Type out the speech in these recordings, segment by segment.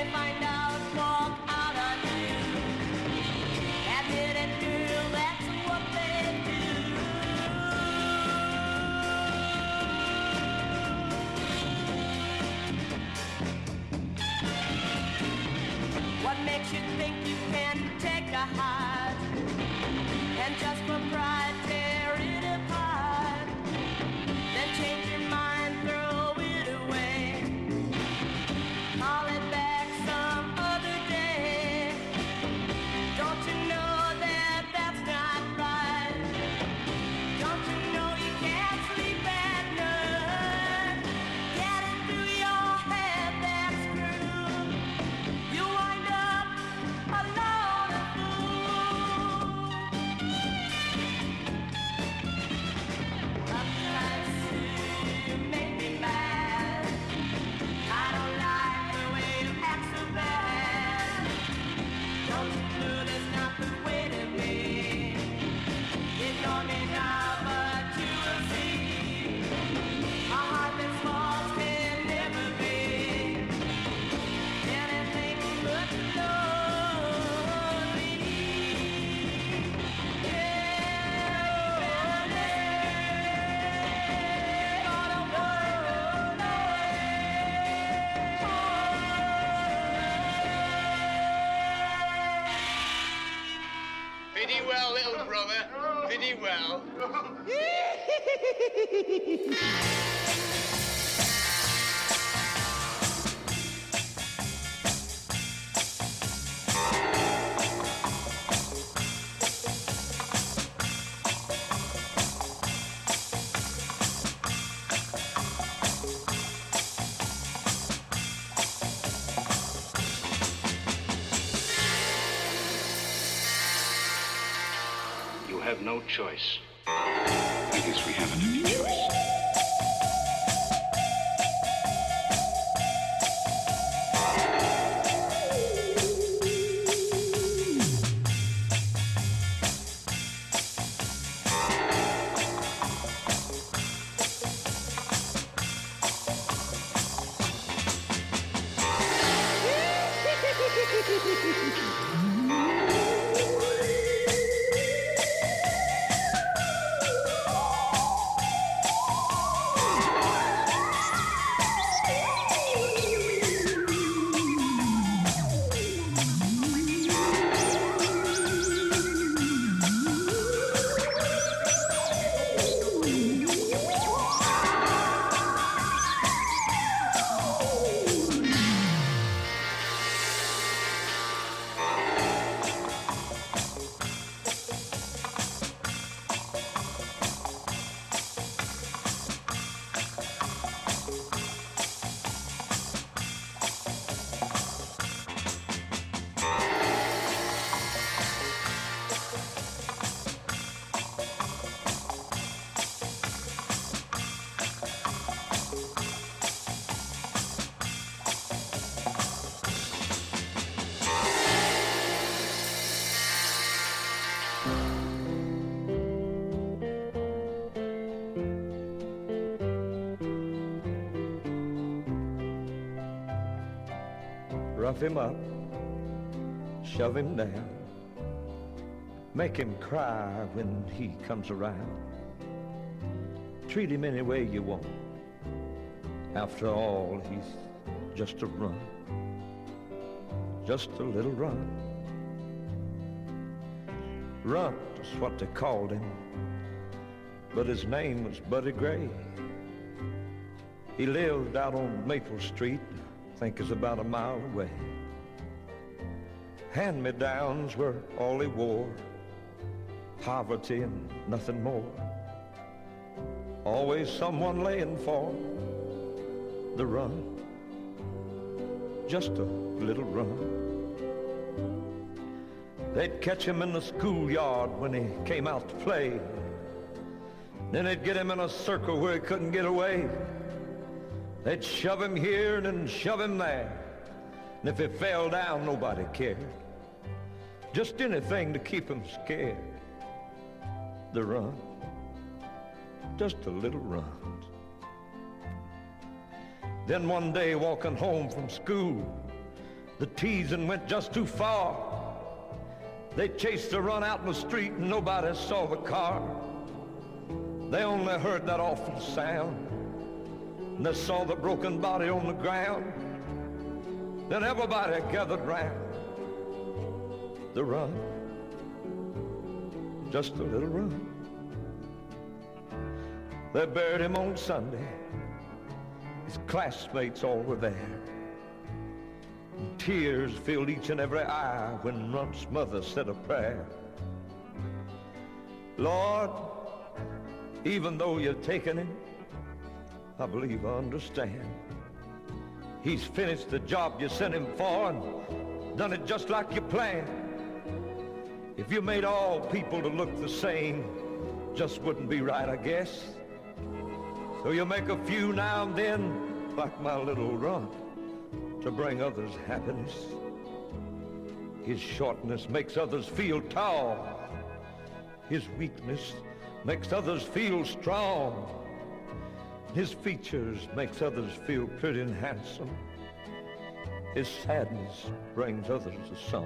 they find out, walk out on you. That hidden girl, that's what they do. What makes you think you can take a heart and just for pride tear it apart? Then change your mind, throw it away, call it back some other day. Don't you know that that's not right? Don't you know you can't sleep at night? Get it through your head, that's true. You wind up alone and fool. Sometimes you make me mad. I don't like the way you act so bad. Don't you know that's not the way to be? Ignore me now, but you will see. A heart that falls can never be anything but lonely. Pretty well, little brother. Pretty well. You have no choice. I guess we haven't any choice. Rough him up, shove him down, make him cry when he comes around. Treat him any way you want. After all, he's just a runt, just a little runt. Runt is what they called him, but his name was Buddy Gray. He lived out on Maple Street, I think is about a mile away. Hand-me-downs were all he wore, poverty and nothing more. Always someone laying for the run, just a little run. They'd catch him in the schoolyard when he came out to play. Then they'd get him in a circle where he couldn't get away. They'd shove him here and then shove him there. And if he fell down, nobody cared. Just anything to keep him scared. The run, just a little run. Then one day walking home from school, The teasing went just too far. They chased the run out in the street and nobody saw the car. They only heard that awful sound, and they saw the broken body on the ground. Then everybody gathered round. The run, just a little run. They buried him on Sunday. His classmates all were there. And tears filled each and every eye when Runt's mother said a prayer. Lord, even though you're taking him, I believe I understand. He's finished the job you sent him for and done it just like you planned. If you made all people to look the same, just wouldn't be right, I guess. So you make a few now and then, like my little Runt, to bring others happiness. His shortness makes others feel tall. His weakness makes others feel strong. His features makes others feel pretty and handsome. His sadness brings others a song.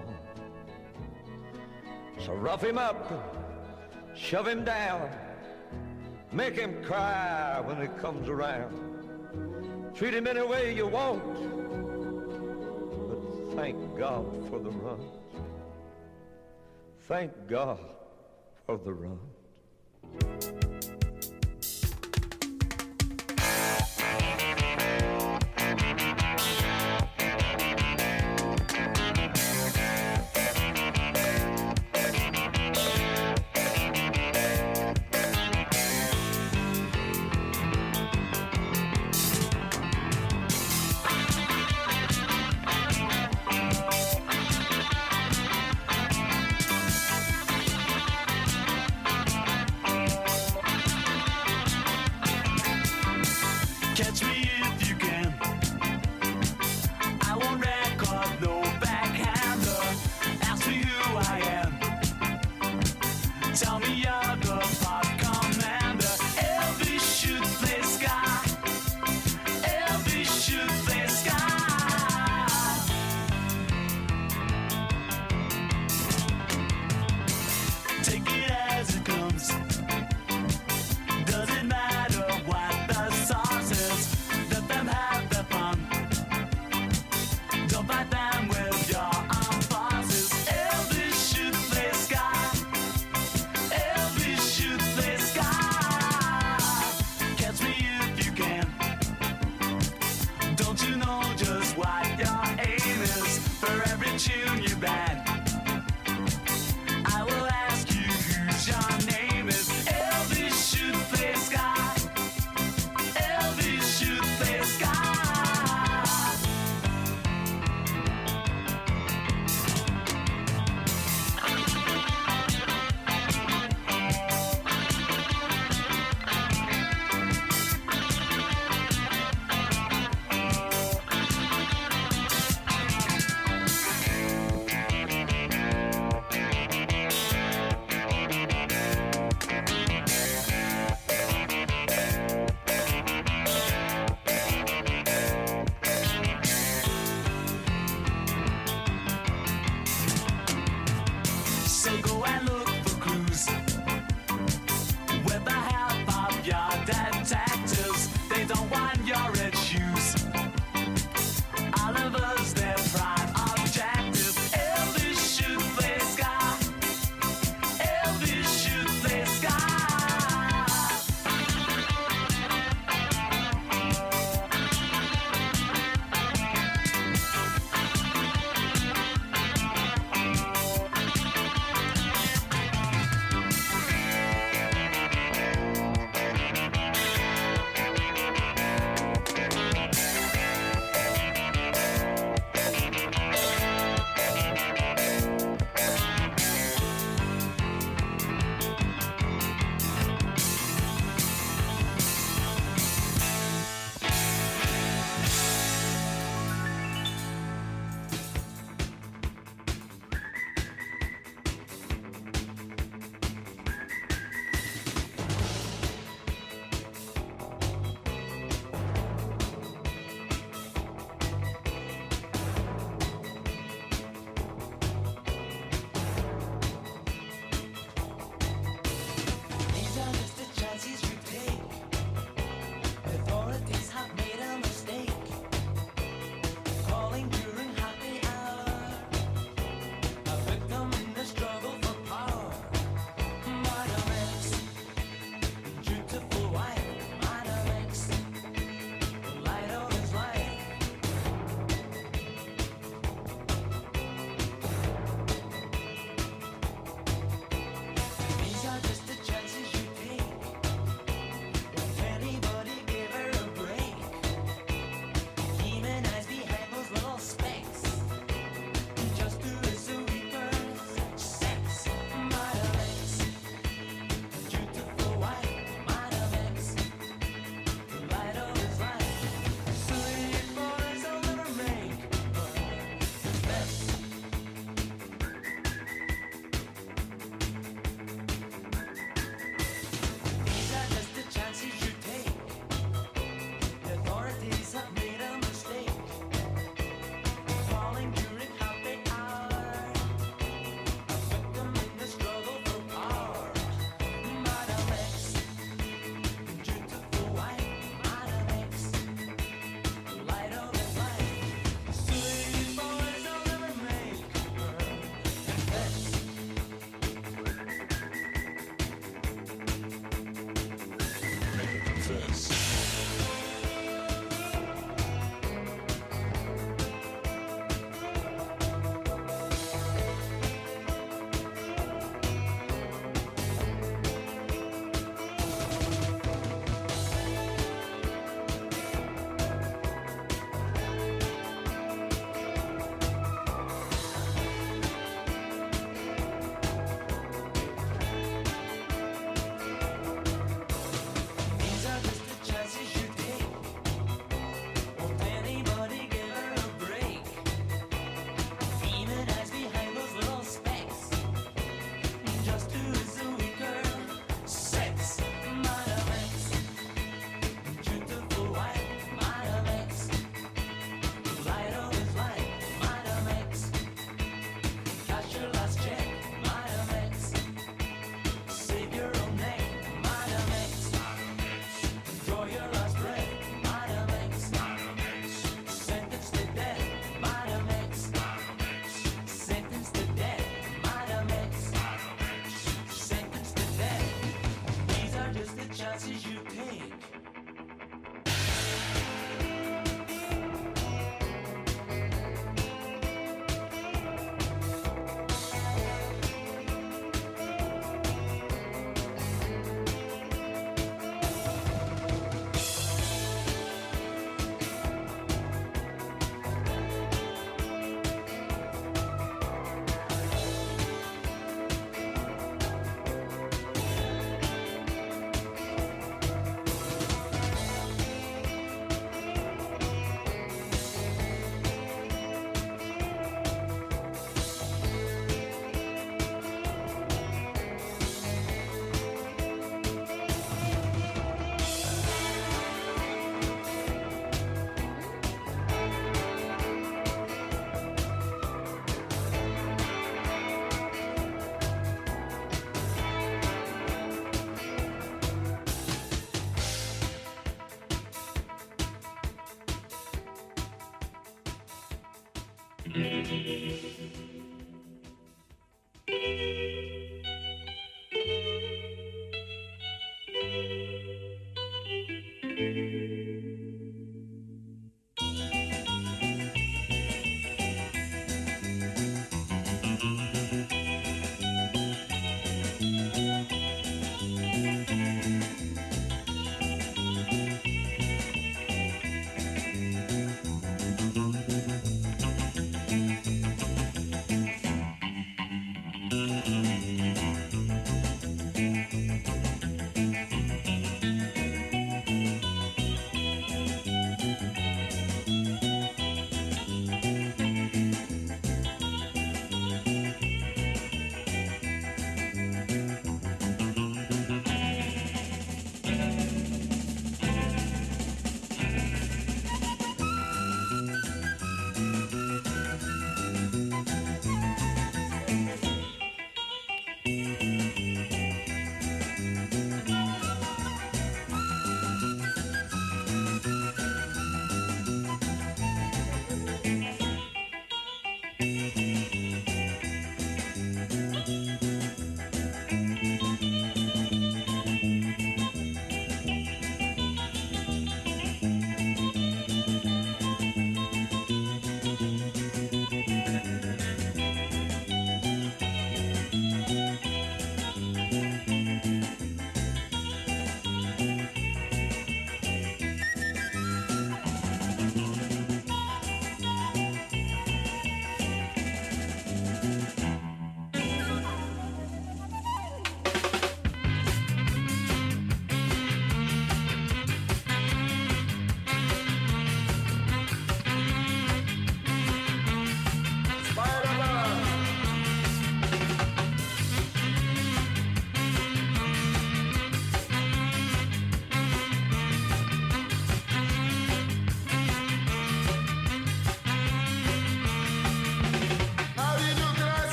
So rough him up, shove him down, make him cry when he comes around. Treat him any way you want, but thank God for the Runt. Thank God for the Runt.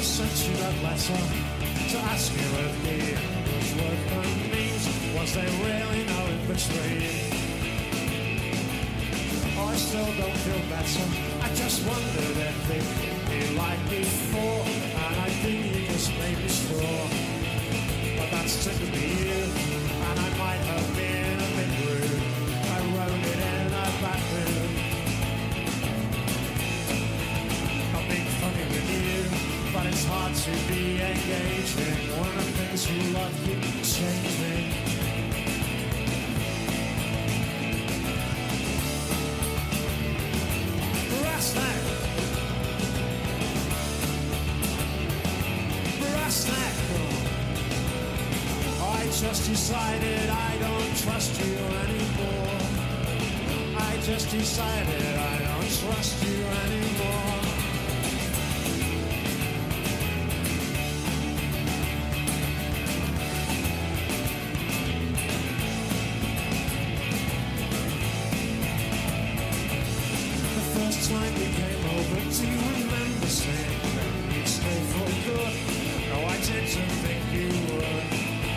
sent you that letter to ask you if the was worth the means. Was there really no in between? I still don't feel better. I just wondered if it'd be like before, and I think you just made me sure. But that's typically you, and I might have been a bit rude. I wrote it in a bad mood. I'm being funny with you, but it's hard to be engaging when the things you love keep changing. Brassneck. I just decided I don't trust you anymore. I just decided I don't trust you anymore. The first time we came over, do you remember saying that you'd stay for good? No, I didn't think you would.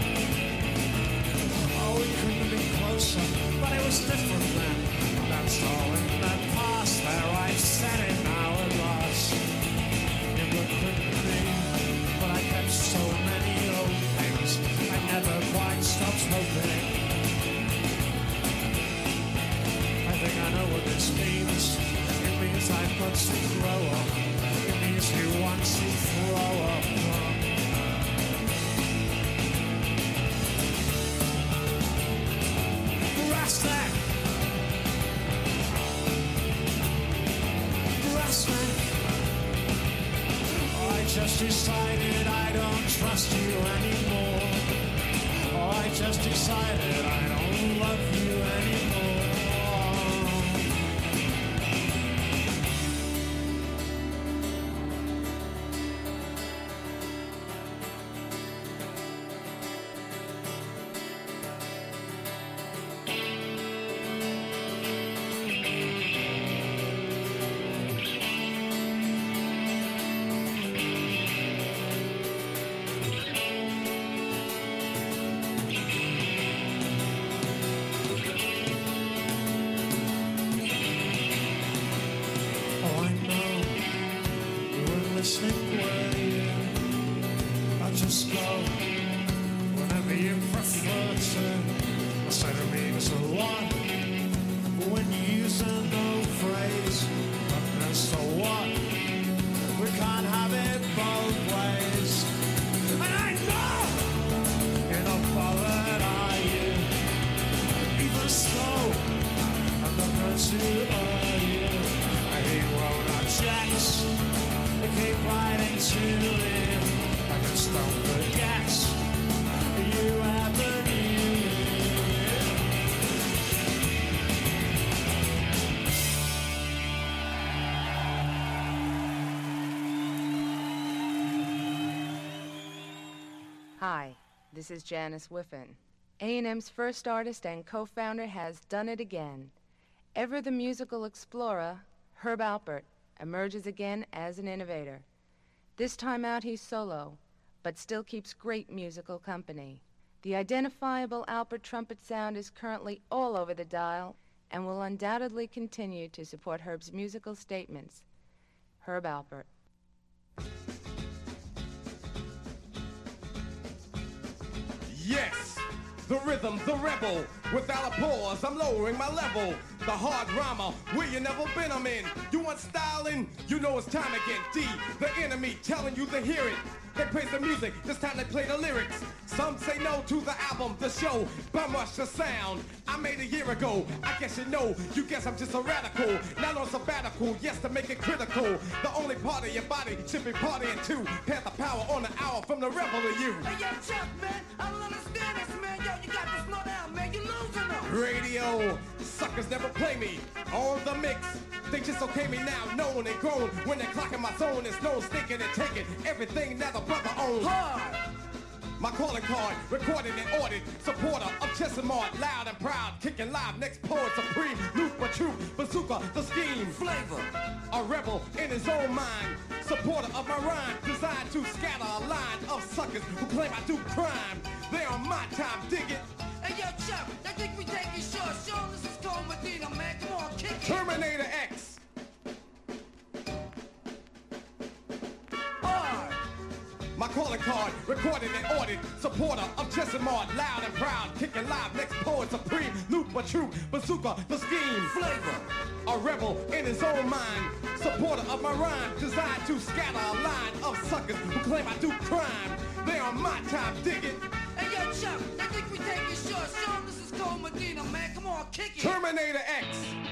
Oh, we couldn't have been closer, but it was different then. That's all in the past, there I said it now at last. It looked good to me, but I kept so many old things, I never quite stopped hoping. I think I know what this means. It means I've got to grow up. It means you want to throw up. Brassneck. I just decided I don't trust you anymore. I just decided I don't love you anymore. Hi, this is Janice Whiffen. A&M's first artist and co-founder has done it again. Ever the musical explorer, Herb Alpert emerges again as an innovator. This time out he's solo, but still keeps great musical company. The identifiable Alpert trumpet sound is currently all over the dial and will undoubtedly continue to support Herb's musical statements. Herb Alpert. Yes, the rhythm, the rebel. Without a pause, I'm lowering my level. The hard rhymer, where you never been, I'm in. You want styling? You know it's time again. D, the enemy, telling you to hear it. They praise the music, this time they play the lyrics. Some say no to the album, the show, bum rush the sound. I made a year ago, I guess you know. You guess I'm just a radical, not on sabbatical, yes, to make it critical. The only part of your body should be partying too. Panther power on the hour from the rebel of you. Hey, yo, Chuck, man, I don't understand this, man. Yo, you got to slow down, man. You losing them. Radio, suckers never play me. On the mix, they just okay me now, known and grown. When they're clocking my zone, it's no stinking and taking everything that the brother owns. Hard. My calling card, recorded and ordered. Supporter of Chesimard, loud and proud. Kicking live, next poet supreme. Loop but true, bazooka, the scheme. Flavor, a rebel in his own mind. Supporter of my rhyme, designed to scatter a line of suckers who claim I do crime. They on my time, dig it. Hey, yo, Chuck, I think we take it short. Show this is Cole Medina, man. Come on, kick it. Terminator X. My calling card, recorded and ordered. Supporter of Chesimard, loud and proud. Kicking live, next poet supreme. Loop but true, bazooka, the scheme. Flavor, a rebel in his own mind. Supporter of my rhyme, designed to scatter a line of suckers who claim I do crime. They on my time, dig it. Hey, yo, Chuck, I think we take it short. Show this is Cole Medina, man. Come on, kick it. Terminator X.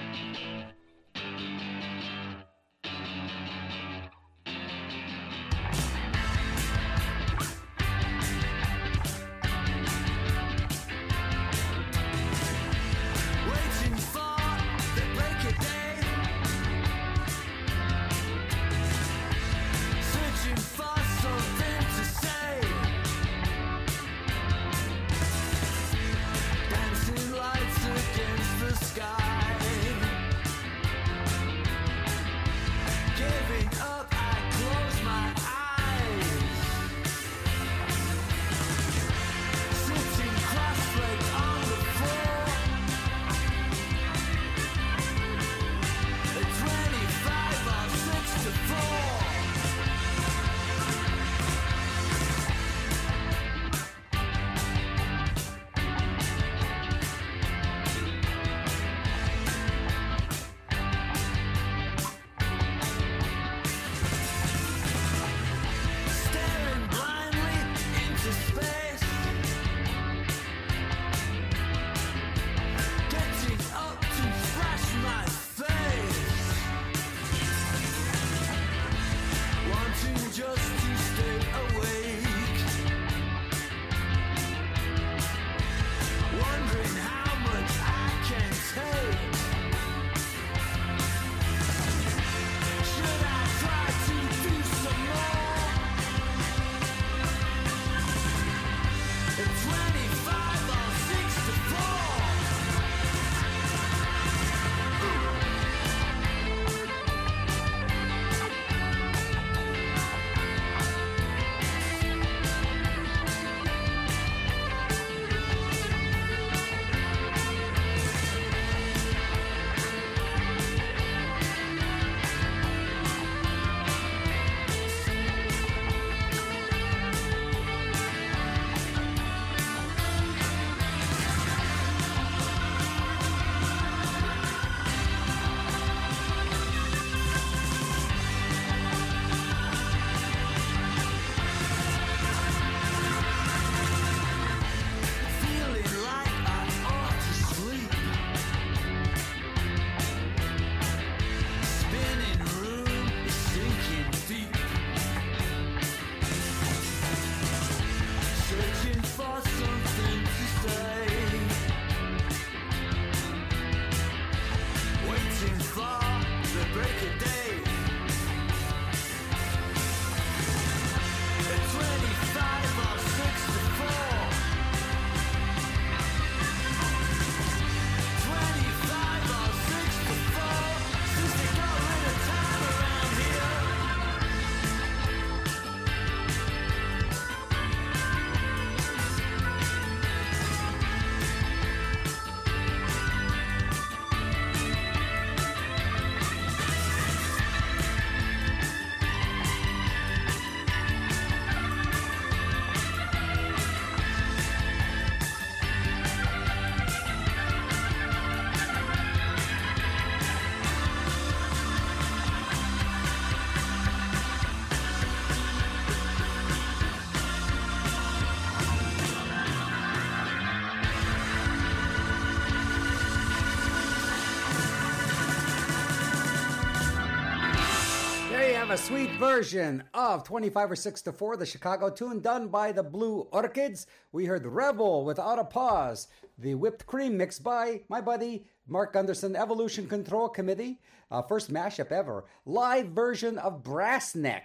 A sweet version of 25 or 6 to 4, the Chicago tune done by the Blue Orchids. We heard Rebel Without a Pause, the Whipped Cream mixed by my buddy Mark Gunderson, Evolution Control Committee, first mashup ever, live version of Brass Neck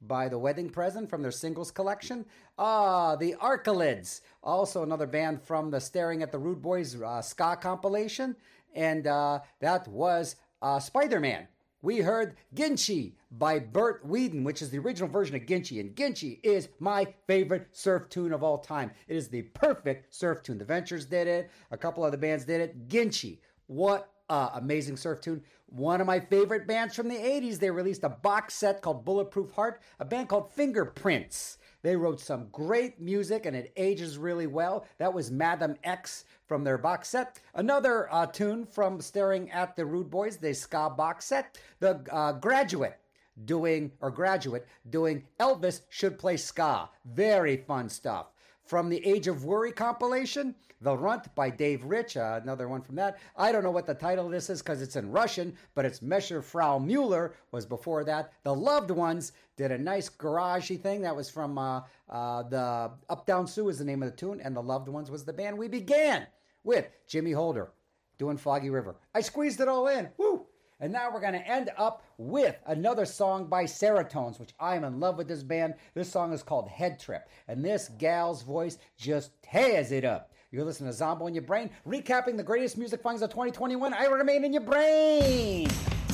by The Wedding Present from their singles collection. The Arcalids, also another band from the Staring at the Rude Boys ska compilation. And that was Spider-Man. We heard Ginchi by Bert Whedon, which is the original version of Ginchi. And Ginchi is my favorite surf tune of all time. It is the perfect surf tune. The Ventures did it. A couple other bands did it. Ginchi. What amazing surf tune. One of my favorite bands from the 80s. They released a box set called Bulletproof Heart. A band called Fingerprints. They wrote some great music and it ages really well. That was Madam X from their box set. Another tune from Staring at the Rude Boys, the ska box set. The Graduate doing Elvis Should Play Ska. Very fun stuff. From the Age of Worry compilation, The Runt by Dave Rich, another one from that. I don't know what the title of this is because it's in Russian, but it's Mesher Frau Mueller was before that. The Loved Ones did a nice garagey thing. That was from the Up Down Sue is the name of the tune, and The Loved Ones was the band. We began with Jimmy Holder doing Foggy River. I squeezed it all in. Woo! And now we're going to end up with another song by Seratones, which I am in love with this band. This song is called Head Trip. And this gal's voice just tears it up. You're listening to Zombo in Your Brain, recapping the greatest music finds of 2021. I remain in your brain.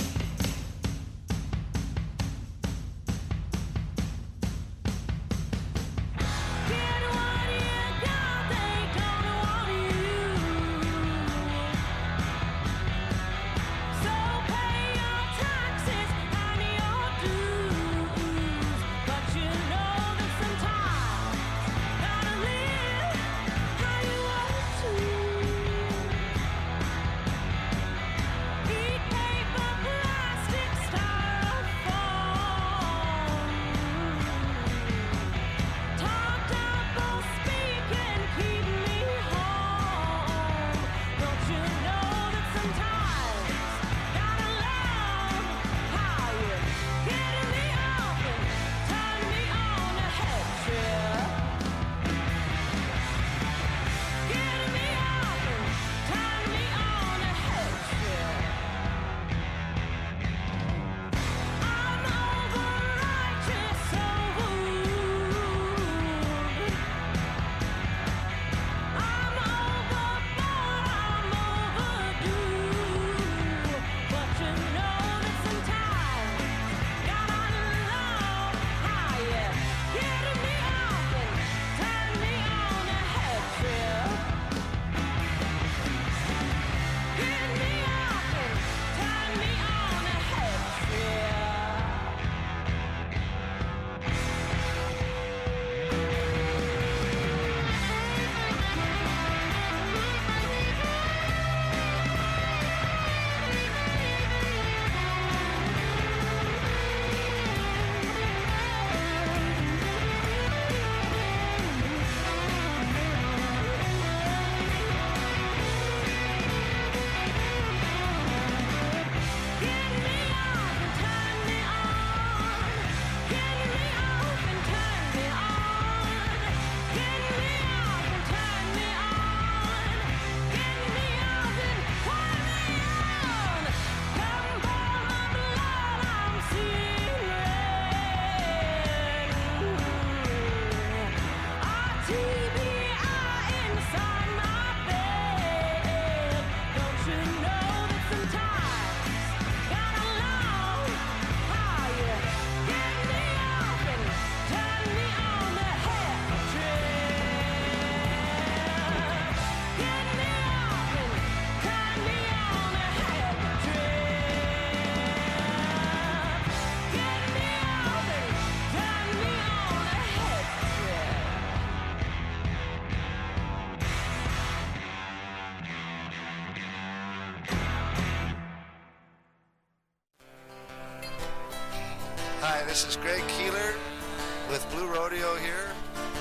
Hi, this is Greg Keeler with Blue Rodeo here,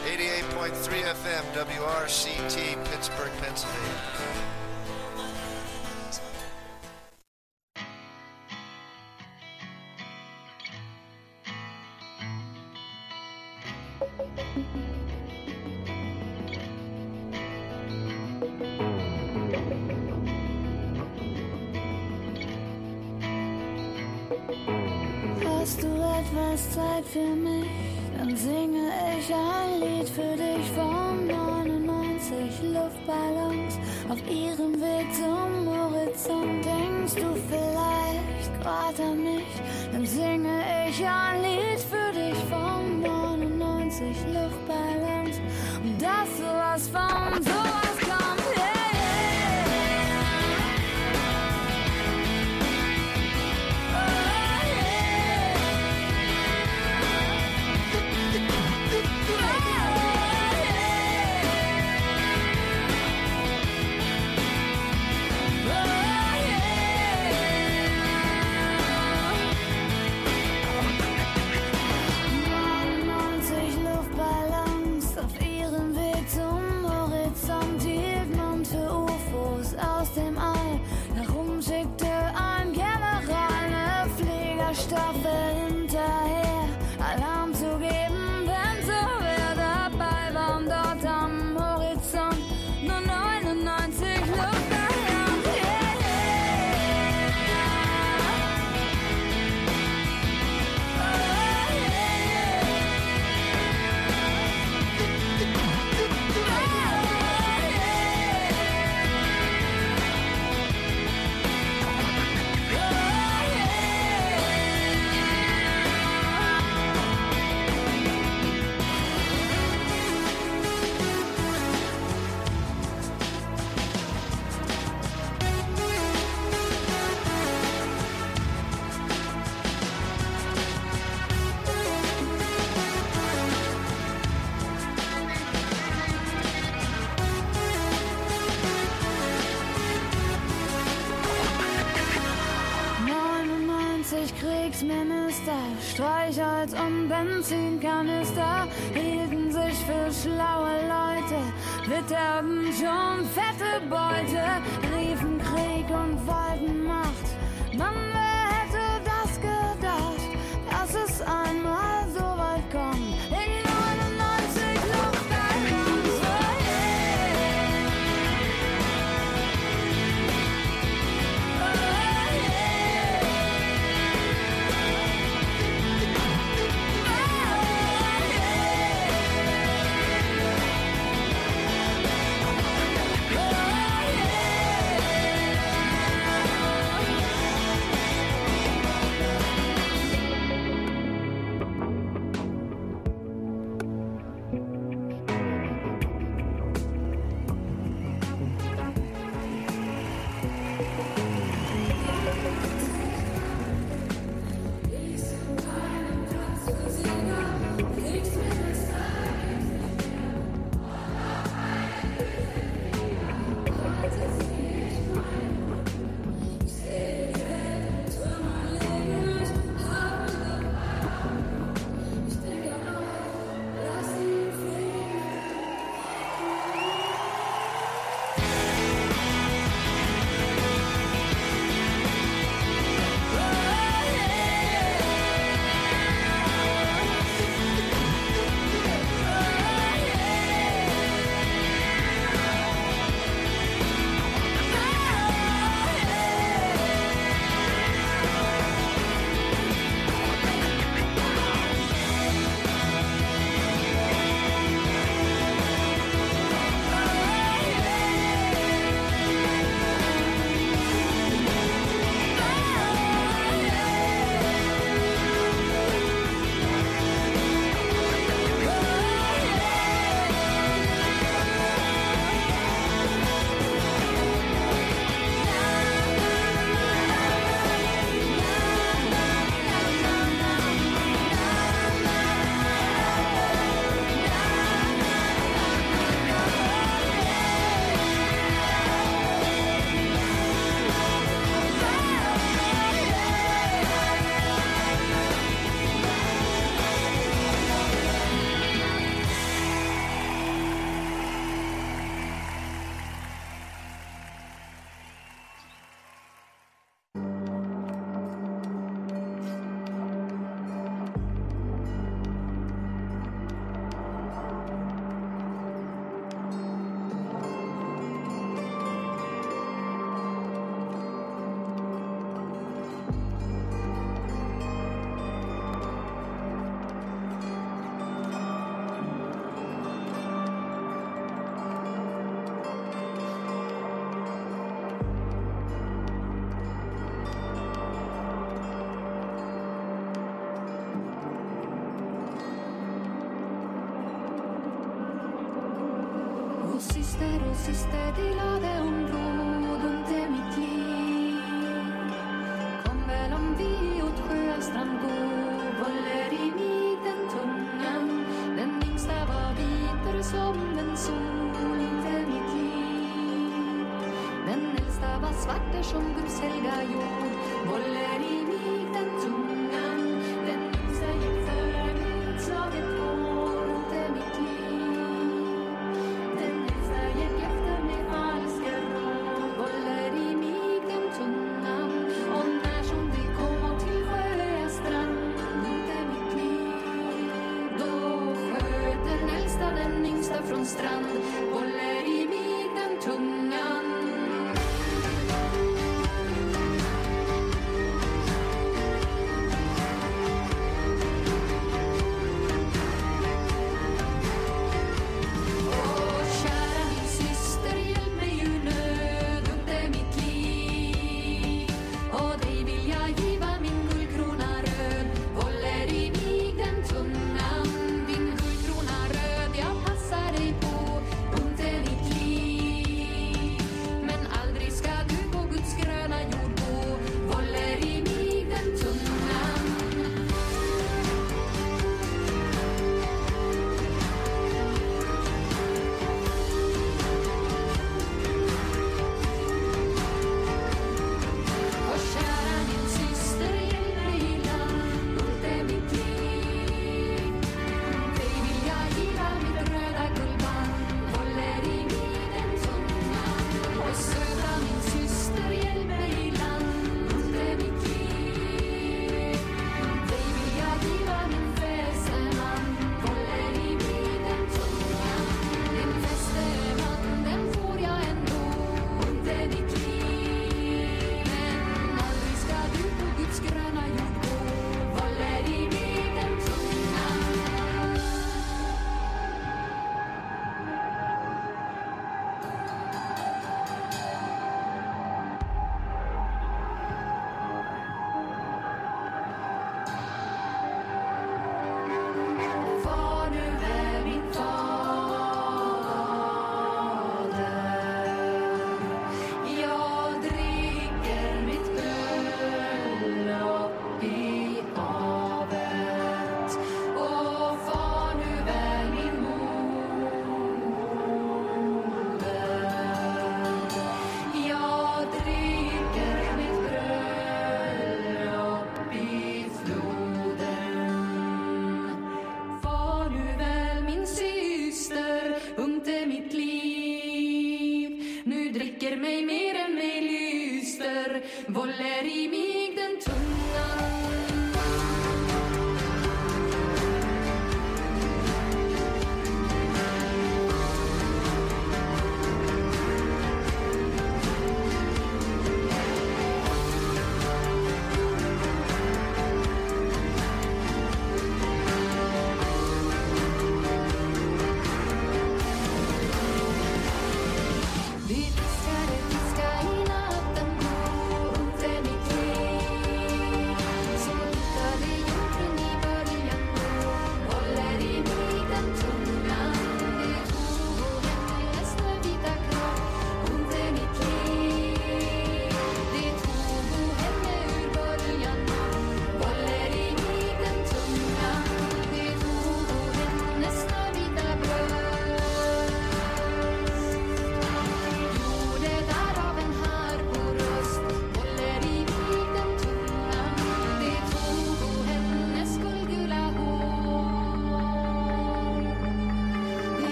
88.3 FM, WRCT, Pittsburgh, Pennsylvania. I Hast du etwas Zeit für mich? Dann singe ich ein Lied für dich von 99 Luftballons auf ihrem Weg zum Horizont. Denkst du vielleicht grad an mich? Dann singe ich ein Lied für dich von 99 Luftballons und dass sowas von sowas kommt. Kriegsminister, Streichholz und Benzinkanister hielten sich für schlaue Leute, witterten schon fette Beute, riefen Krieg und wollten Macht. Mann, wer hätte das gedacht, dass es einmal so weit kommt? In 99 Luftballons, oh yeah. Oh yeah. Oh yeah. moster och syster delade områden till mitt liv. Kom väl om vi åt Sjöstrand gå, håller i mig den tungan. Den yngsta var vitare som en sol till mitt liv. Den äldsta var svarter som Guds helga jord, håller i mig den tungan. Den yngsta gick före mig slaget hår till mitt liv. Den äldsta gick efter mig falska råd, håller i mig den tungan. Och när som vi kom till Sjöstrand till mitt liv, då sköt den äldsta den yngsta från strand, håller i mig den tungan. Din guldkrona röd, jag passar dig på. Inte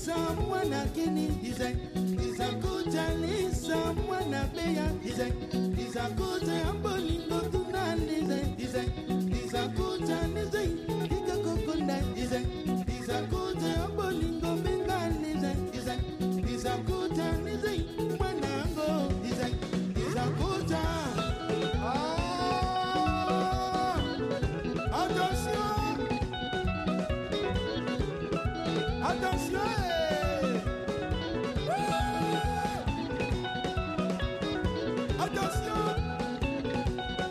mwana kini dize Izakuta lisa mwana beya dize Izakuta ambolingo tunan dize Izakuta dize Ika kokunda dize Izakuta ambolingo bengal dize Izakuta dize mwanango dize Izakuta Attention Attention Attention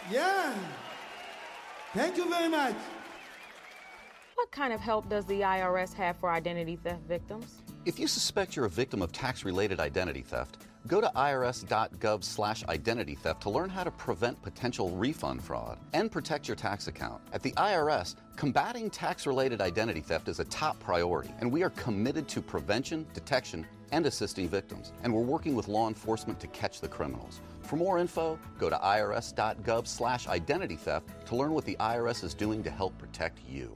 Yeah. Thank you very much. What kind of help does the IRS have for identity theft victims? If you suspect you're a victim of tax-related identity theft, go to irs.gov/identity theft to learn how to prevent potential refund fraud and protect your tax account. At the IRS, combating tax-related identity theft is a top priority, and we are committed to prevention, detection, and assisting victims. And we're working with law enforcement to catch the criminals. For more info, go to irs.gov/identity theft to learn what the IRS is doing to help protect you.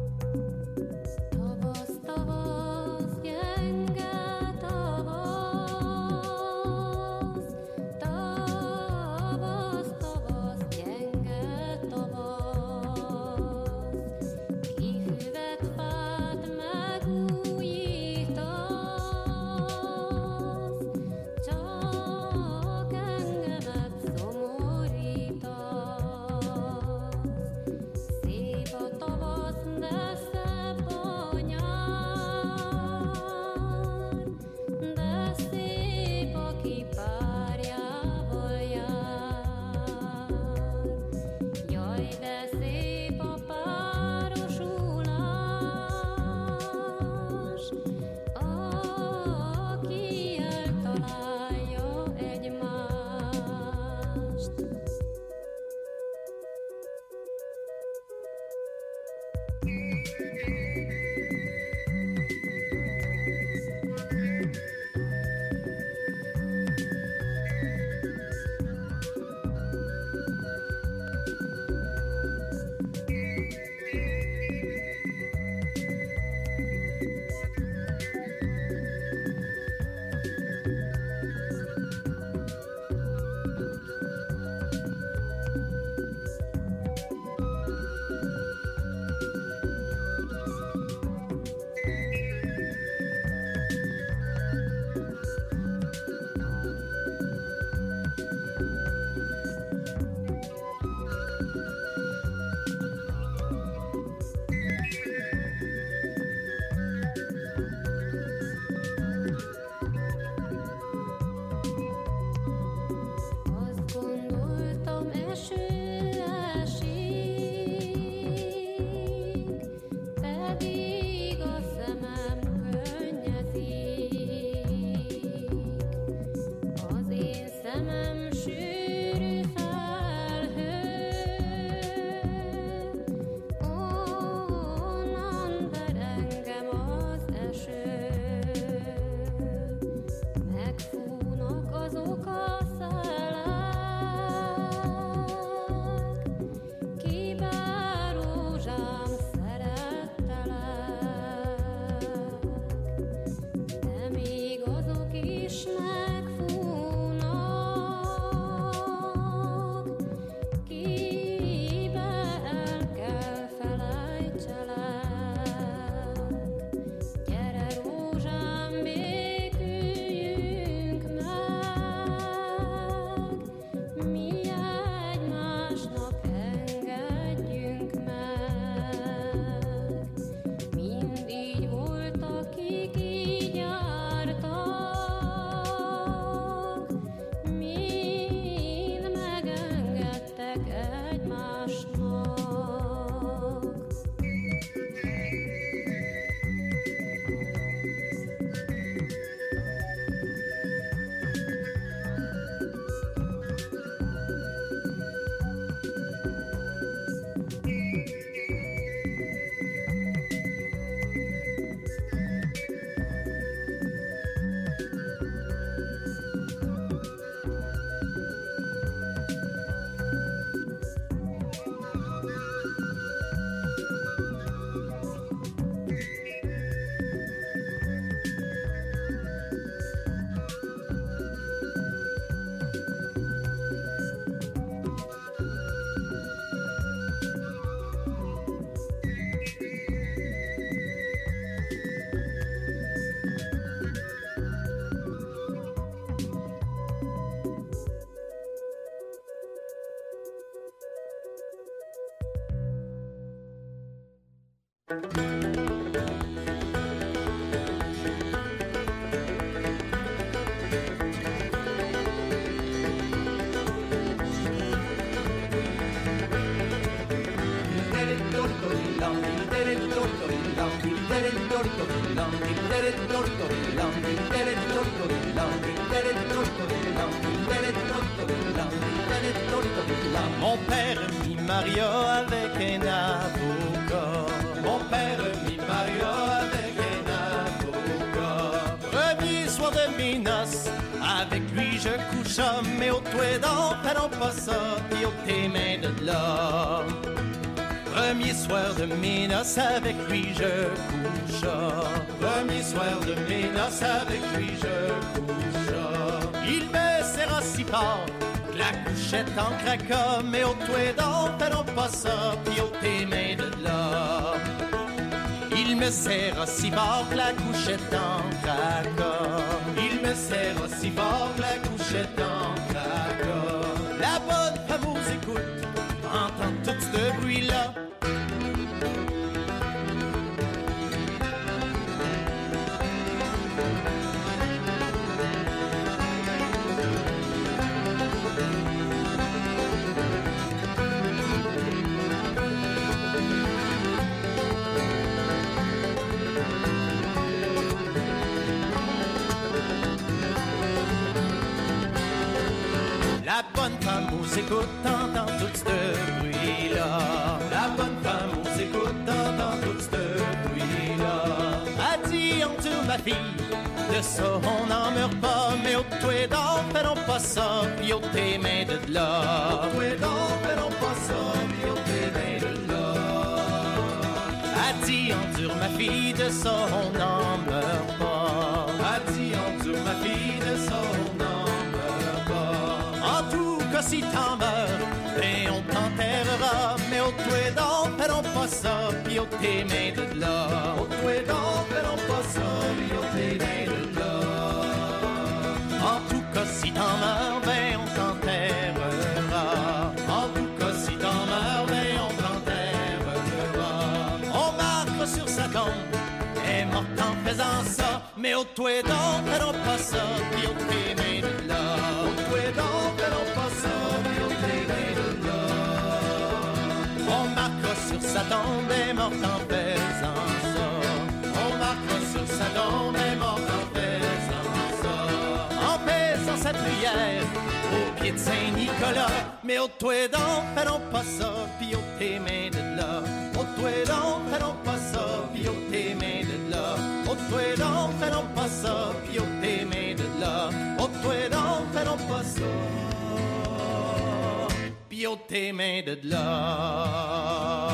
Tavas, tavas, gyenge tavas. Mon père mit Maria avec un avocat. Mon père mit Maria avec un avocat. Premier soir de mes noces, avec lui je coucha, mais au toit d'en parlons pas ça, puis au tes mains de l'homme. Premier soir de mes noces, avec lui je coucha. Premier soir de mes noces, avec lui je coucha. Il me serra si fort, la couchette en craquant, mais au toit d'en parlons pas ça, puis au tes mains de l'homme. Il me serra si fort que la couchette en craquant. Il me serra si fort que la couchette en craquant. La bonne fameuse écoute, entend tout ce bruit-là. La bonne femme aux écoute, entend tout ce bruit-là. La bonne femme aux écoute, entend tout ce bruit-là. A dit en tout ma fille, de ça on n'en meurt pas, mais au toit d'en faisons pas ça, puis au tes mains de là. Au toit d'en faisons pas ça, puis au tes mains de là. A dit endure ma fille, de ça on n'en meurt pas. A dit endure ma fille, de ça on n'en meurt pas. En tout cas si t'en meurs, et on t'enterrera, mais au toit d'en faisons pas ça, puis au tes mains de là. Au toit d'en faisons pas ça, puis au tes mains de là. En tout cas si t'en meurs, ben on t'enterrera. En tout cas si t'en meurs, ben on t'enterrera. On marque sur sa tombe, est morte en faisant ça, mais au toit d'en faisons pas ça, puis au tes mains de là. Au toit d'en faisons pas ça, puis au tes mains de là. On marque sur sa tombe, est morte en faisant ça. On marque sur sa tombe, est morte en faisant ça. En faisant sa prière au pied de Saint-Nicolas, mais au toit d'en faisons pas ça, puis au tes mains de là. Au toit d'en faisons pas ça, puis au tes mains de là. Au toit d'en faisons pas ça, puis au tes mains de là. Au toit d'en faisons pas ça, puis au tes mains de là.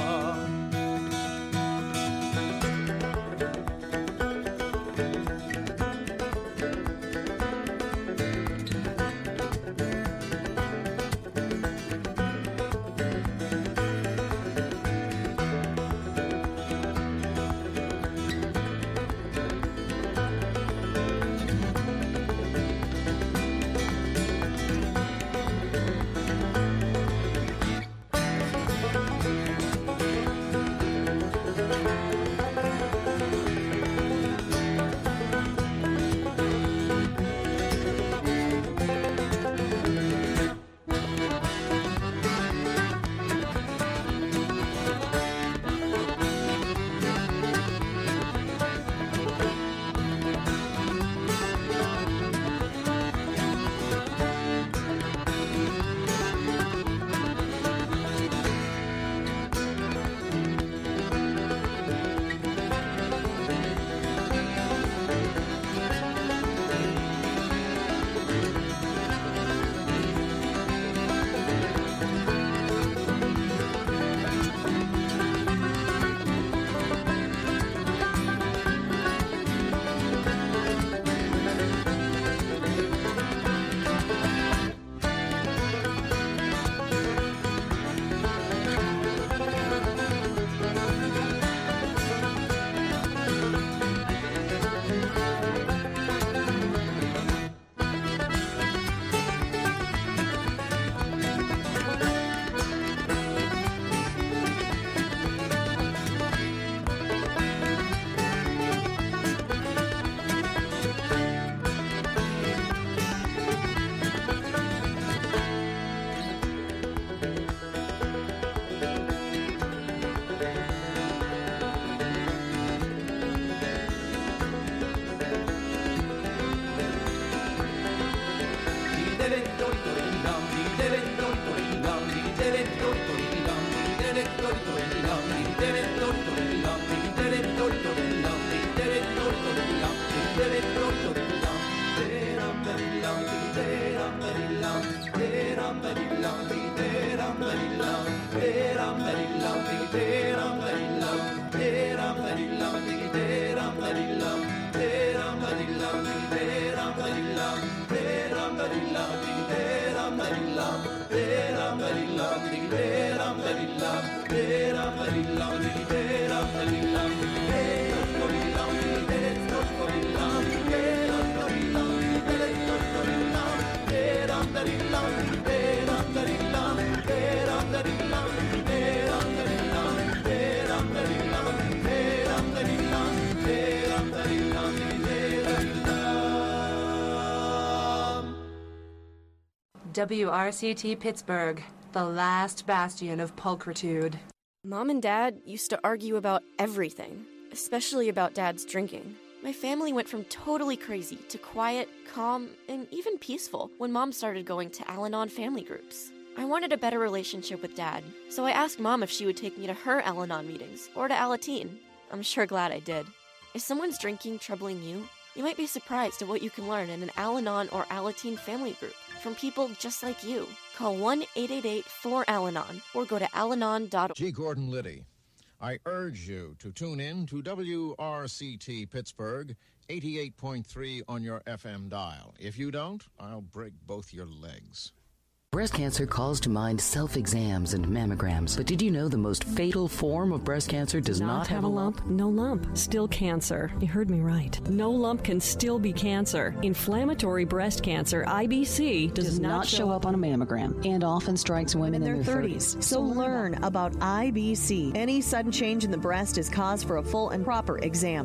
WRCT Pittsburgh, the last bastion of pulchritude. Mom and Dad used to argue about everything, especially about Dad's drinking. My family went from totally crazy to quiet, calm, and even peaceful when Mom started going to Al-Anon family groups. I wanted a better relationship with Dad, so I asked Mom if she would take me to her Al-Anon meetings or to Alateen. I'm sure glad I did. Is someone's drinking troubling you? You might be surprised at what you can learn in an Al-Anon or Alateen family group from people just like you. Call 1-888-4-ALANON or go to alanon.org. G. Gordon Liddy. I urge you to tune in to WRCT Pittsburgh, 88.3 on your FM dial. If you don't, I'll break both your legs. Breast cancer calls to mind self-exams and mammograms. But did you know the most fatal form of breast cancer does not have a lump? No lump. Still cancer. You heard me right. No lump can still be cancer. Inflammatory breast cancer, IBC, does not show up on a mammogram and often strikes women in their 30s. So learn about IBC. Any sudden change in the breast is cause for a full and proper exam.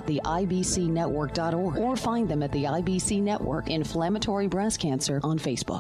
www.theibcnetwork.org or find them at the IBC Network Inflammatory Breast Cancer on Facebook.